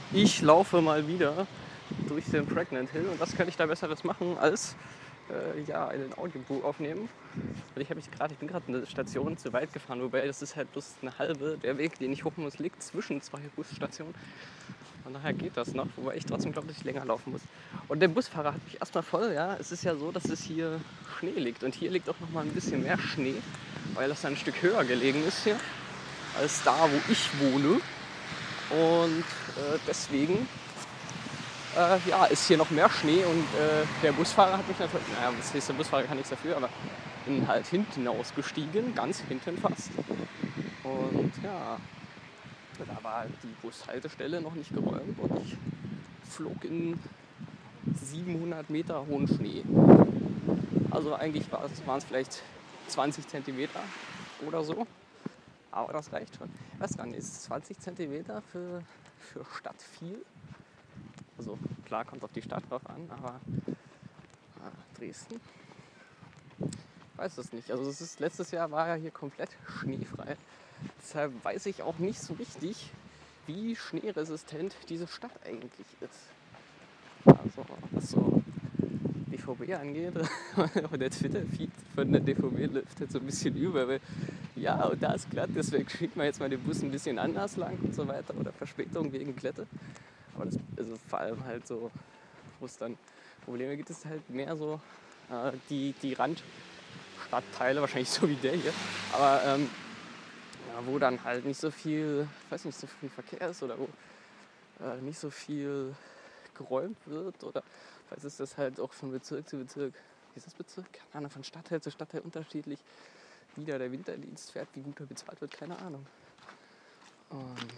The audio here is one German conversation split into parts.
Ich laufe mal wieder durch den Pregnant Hill und was kann ich da Besseres machen als einen Audiobook aufnehmen. Und ich bin gerade eine Station zu weit gefahren, wobei das ist halt bloß eine halbe. Der Weg, den ich hoch muss, liegt zwischen zwei Busstationen. Von daher geht das noch, wobei ich trotzdem glaube, dass ich länger laufen muss. Und der Busfahrer hat mich erstmal voll, ja. Es ist ja so, dass es hier Schnee liegt. Und hier liegt auch noch mal ein bisschen mehr Schnee, weil das ein Stück höher gelegen ist hier, als da, wo ich wohne. Und deswegen ist hier noch mehr Schnee und der Busfahrer hat mich natürlich, was heißt, der Busfahrer kann nichts dafür, aber bin halt hinten ausgestiegen, ganz hinten fast. Und ja, da war die Bushaltestelle noch nicht geräumt und ich flog in 700 Meter hohen Schnee. Also eigentlich waren es vielleicht 20 Zentimeter oder so, aber das reicht schon. Ich weiß gar nicht, ist 20 Zentimeter für Stadt viel? Also klar, kommt auf die Stadt drauf an, aber Dresden? Ich weiß es nicht. Also letztes Jahr war ja hier komplett schneefrei. Deshalb weiß ich auch nicht so richtig, wie schneeresistent diese Stadt eigentlich ist. Also was so DVB angeht, der Twitter-Feed von der DVB läuft jetzt so ein bisschen über, weil ja, und da ist glatt, deswegen schickt man jetzt mal den Bus ein bisschen anders lang und so weiter oder Verspätung wegen Glätte. Aber das, also vor allem halt so, wo es dann Probleme gibt, ist halt mehr so die Randstadtteile, wahrscheinlich so wie der hier, aber wo dann halt nicht so viel, so viel Verkehr ist oder wo nicht so viel geräumt wird oder vielleicht ist das halt auch von Bezirk zu Bezirk, wie ist das Bezirk? Keine Ahnung, von Stadtteil zu Stadtteil unterschiedlich, wie da der Winterdienst fährt, wie gut er bezahlt wird, keine Ahnung. Und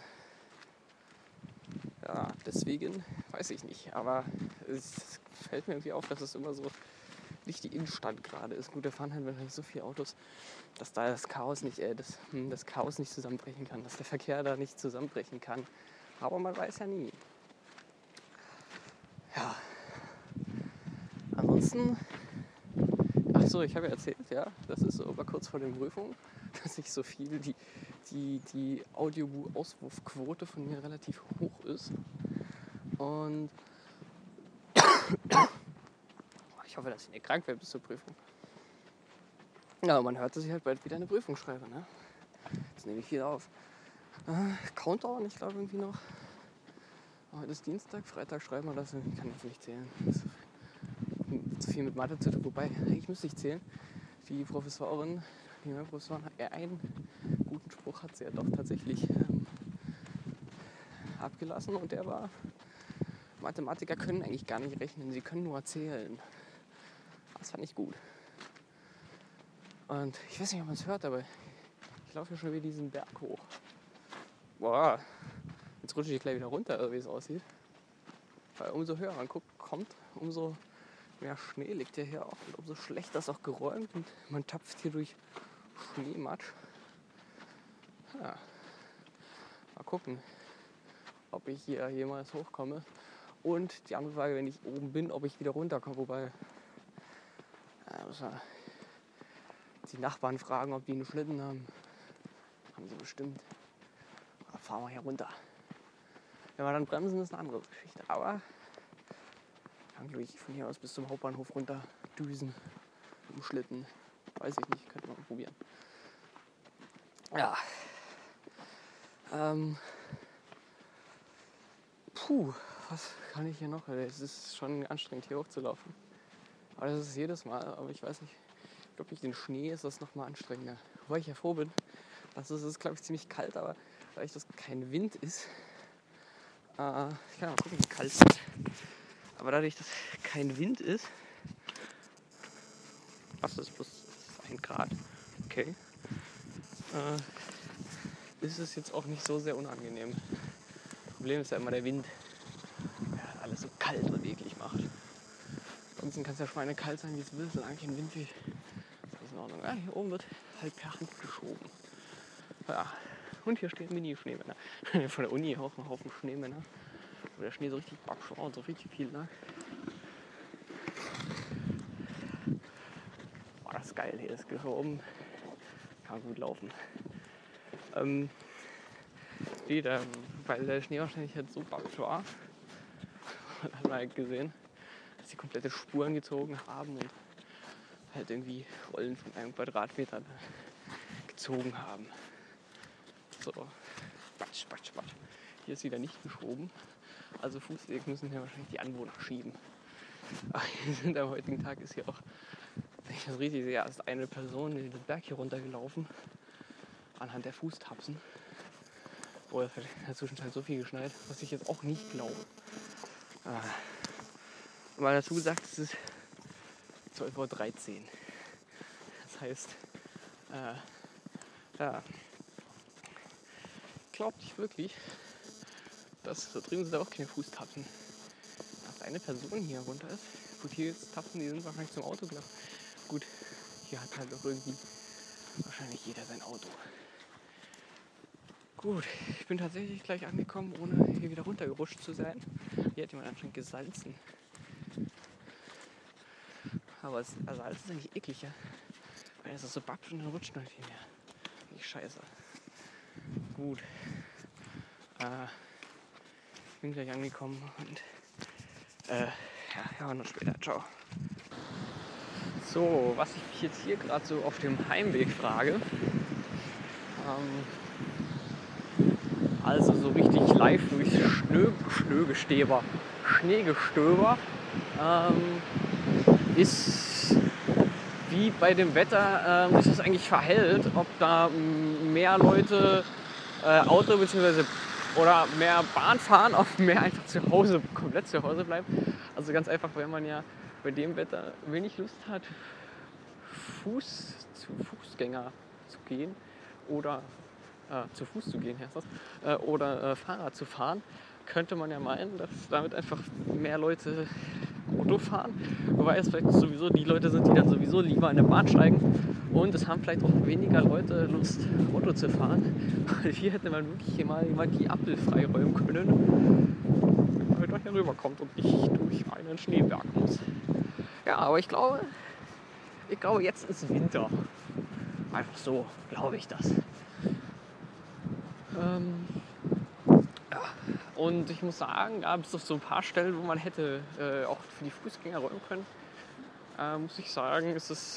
ja, deswegen weiß ich nicht, aber es fällt mir irgendwie auf, dass es immer so nicht die Innenstadt gerade ist. Gut, da fahren halt wahrscheinlich so viele Autos, dass da das Chaos nicht zusammenbrechen kann, dass der Verkehr da nicht zusammenbrechen kann. Aber man weiß ja nie. Ja, ansonsten, ich habe ja erzählt, ja, das ist so aber kurz vor den Prüfungen, dass ich so viel, die Audiobuch-Auswurfquote von mir relativ hoch ist. Und ich hoffe, dass ich nicht krank werde bis zur Prüfung. Ja, man hört, dass ich halt bald wieder eine Prüfung schreibe, ne? Jetzt nehme ich viel auf. Countdown, ich glaube irgendwie noch. Heute ist Dienstag, Freitag schreiben wir das. Ich kann jetzt nicht zählen. Das ist zu viel mit Mathe zu tun. Wobei, ich müsste nicht zählen. Die meine Professorin, einen guten Spruch hat sie ja doch tatsächlich abgelassen. Und der war, Mathematiker können eigentlich gar nicht rechnen, sie können nur zählen. Das fand ich gut. Und ich weiß nicht, ob man es hört, aber ich laufe ja schon wieder diesen Berg hoch. Boah, jetzt rutsche ich gleich wieder runter, wie es aussieht. Weil umso höher man kommt, umso mehr Schnee liegt ja hier auch. Und umso schlechter ist auch geräumt und man tapft hier durch Schneematsch. Ja. Mal gucken, ob ich hier jemals hochkomme. Und die andere Frage, wenn ich oben bin, ob ich wieder runterkomme. Wobei die Nachbarn fragen, ob die einen Schlitten haben. Haben sie bestimmt. Da fahren wir hier runter. Wenn wir dann bremsen, ist eine andere Geschichte. Aber kann, glaube ich, von hier aus bis zum Hauptbahnhof runter düsen. Mit dem Schlitten. Weiß ich nicht, könnte man mal probieren. Ja. Was kann ich hier noch? Es ist schon anstrengend, hier hochzulaufen. Aber das ist jedes Mal. Aber ich weiß nicht. Ich glaube, durch den Schnee ist das nochmal anstrengender. Wobei ich ja froh bin. Es ist, glaube ich, ziemlich kalt, aber dadurch, dass kein Wind ist, ich kann mal gucken, wie kalt es ist. Aber dadurch, dass kein Wind ist, was ist plus 1 Grad, okay, ist es jetzt auch nicht so sehr unangenehm. Das Problem ist ja immer der Wind, der alles so kalt und eklig macht. Ansonsten kann es ja schweinekalt sein, wie es will, solange kein Wind weht. Das ist in Ordnung. Ja, hier oben wird halt per Hand geschoben. Ja. Und hier stehen Mini-Schneemänner. Von der Uni auch ein Haufen Schneemänner. Wo der Schnee so richtig backschau, so richtig viel lag. Oh, das ist geil hier, das geht hier oben. Kann gut laufen. Da weil der Schnee wahrscheinlich halt so babsch war. Und hat man halt gesehen, dass die komplette Spuren gezogen haben und halt irgendwie Rollen von einem Quadratmeter gezogen haben. So, Batsch, Batsch, Batsch. Hier ist wieder nicht geschoben. Also Fußweg müssen hier wahrscheinlich die Anwohner schieben. Aber hier sind am heutigen Tag ist hier auch, wenn ich das richtig sehe, ist eine Person den Berg hier runtergelaufen. Anhand der Fußtapsen. Oh, es hat in der Zwischenzeit so viel geschneit, was ich jetzt auch nicht glaube. Mal dazu gesagt, es ist 12:13 Uhr. Das heißt, ja, glaubt nicht wirklich, dass da drüben sind auch keine Fußtapfen. Dass eine Person hier runter ist. Gut, hier jetzt Tapfen, die sind wahrscheinlich zum Auto gelaufen. Gut, hier hat halt auch irgendwie wahrscheinlich jeder sein Auto. Gut, ich bin tatsächlich gleich angekommen, ohne hier wieder runtergerutscht zu sein. Hier hat jemand anscheinend gesalzen. Aber Salz ist eigentlich eklig, ja? Weil es ist so babsch und dann rutscht man viel mehr. Nicht scheiße. Gut. Ich bin gleich angekommen und ja, hören uns später. Ciao. So, was ich mich jetzt hier gerade so auf dem Heimweg frage, also so richtig live durchs Schneegestöber, ist, wie bei dem Wetter sich das eigentlich verhält, ob da mehr Leute Auto bzw. oder mehr Bahn fahren, ob mehr einfach komplett zu Hause bleiben. Also ganz einfach, wenn man ja bei dem Wetter wenig Lust hat, Fußgänger zu gehen oder zu Fuß zu gehen, heißt das, oder Fahrrad zu fahren, könnte man ja meinen, dass damit einfach mehr Leute Auto fahren, wobei es vielleicht sowieso die Leute sind, die dann sowieso lieber in der Bahn steigen und es haben vielleicht auch weniger Leute Lust, Auto zu fahren, weil hier hätte man wirklich mal die Ampel freiräumen können, damit man hier rüberkommt und nicht durch einen Schneeberg muss. Ja, aber ich glaube, jetzt ist Winter. Einfach so, glaube ich das. Ja. Und ich muss sagen, da gibt es so ein paar Stellen, wo man hätte auch für die Fußgänger räumen können. Muss ich sagen,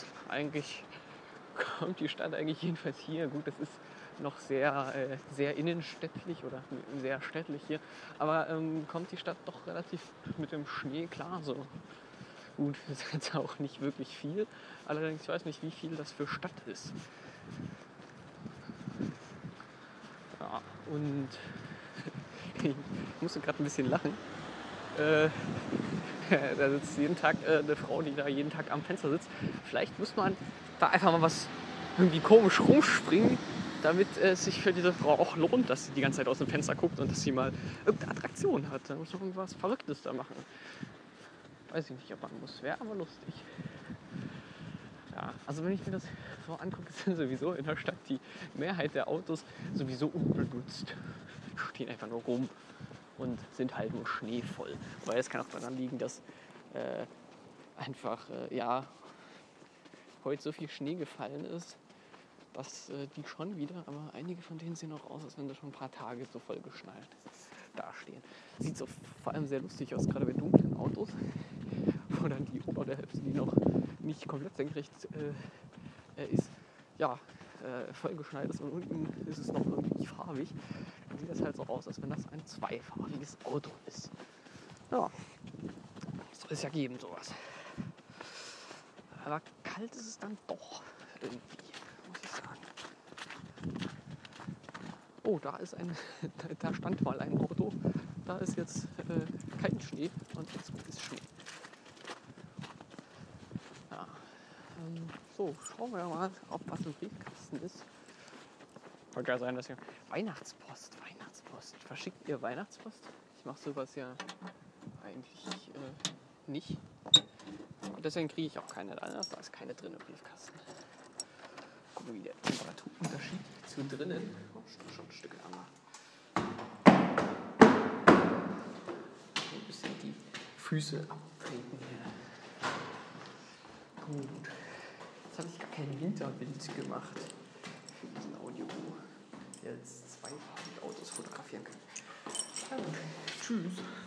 kommt die Stadt eigentlich jedenfalls hier. Gut, das ist noch sehr innenstädtlich oder sehr städtlich hier. Aber kommt die Stadt doch relativ mit dem Schnee klar. So. Gut, das ist jetzt auch nicht wirklich viel. Allerdings weiß ich nicht, wie viel das für Stadt ist. Ja, und ich musste gerade ein bisschen lachen. Da sitzt jeden Tag eine Frau, die da jeden Tag am Fenster sitzt. Vielleicht muss man da einfach mal was irgendwie komisch rumspringen, damit es sich für diese Frau auch lohnt, dass sie die ganze Zeit aus dem Fenster guckt und dass sie mal irgendeine Attraktion hat. Da muss man irgendwas Verrücktes da machen. Weiß ich nicht, ob man muss. Wäre aber lustig. Ja, also wenn ich mir das so angucke, sind sowieso in der Stadt die Mehrheit der Autos sowieso unbenutzt. Stehen einfach nur rum und sind halt nur schneevoll. Weil es kann auch daran liegen, dass heute so viel Schnee gefallen ist, dass die schon wieder, aber einige von denen sehen auch aus, als wenn da schon ein paar Tage so voll geschneit dastehen. Sieht so vor allem sehr lustig aus, gerade bei dunklen Autos, wo dann die obere Hälfte, die noch nicht komplett senkrecht ist, ja, voll geschneit ist und unten ist es noch irgendwie farbig. Dann sieht das halt so aus, als wenn das ein zweifarbiges Auto ist. Ja, soll es ja geben, sowas. Aber kalt ist es dann doch irgendwie, muss ich sagen. Oh, da stand mal ein Auto. Da ist jetzt kein Schnee und jetzt ist Schnee. Ja. So, schauen wir mal, ob was im Briefkasten ist. Könnte ja sein, dass ihr Weihnachtspost. Verschickt ihr Weihnachtspost? Ich mache sowas ja eigentlich nicht. Und deswegen kriege ich auch keine. Da ist keine drin im Briefkasten. Gucken, wie der Temperaturunterschied zu drinnen. Oh, schon ein Stück ärmer. Ein bisschen die Füße abtreten hier. Gut. Jetzt habe ich gar kein Winterbild gemacht für diesen Audiobuch, der jetzt zweifarbig Autos fotografieren kann. Tschüss.